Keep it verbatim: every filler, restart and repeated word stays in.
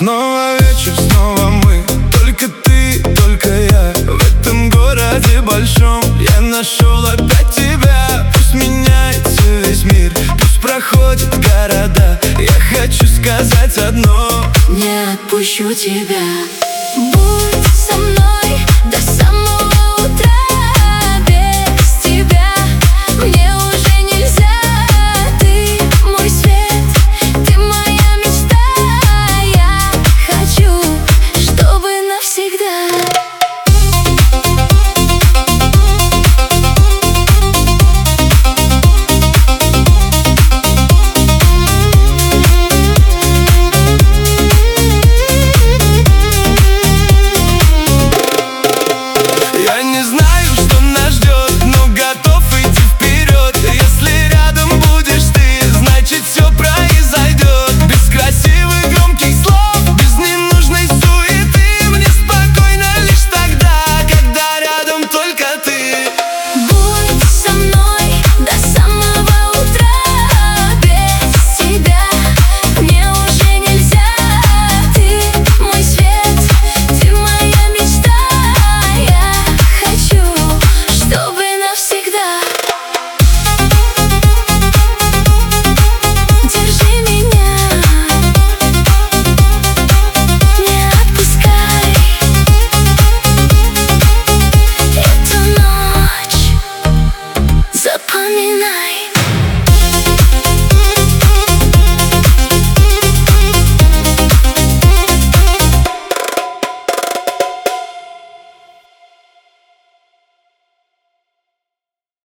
Снова вечер, снова мы, только ты, только я. В этом городе большом я нашел опять тебя. Пусть меняется весь мир, пусть проходят города, я хочу сказать одно: не отпущу тебя. Будь со мной до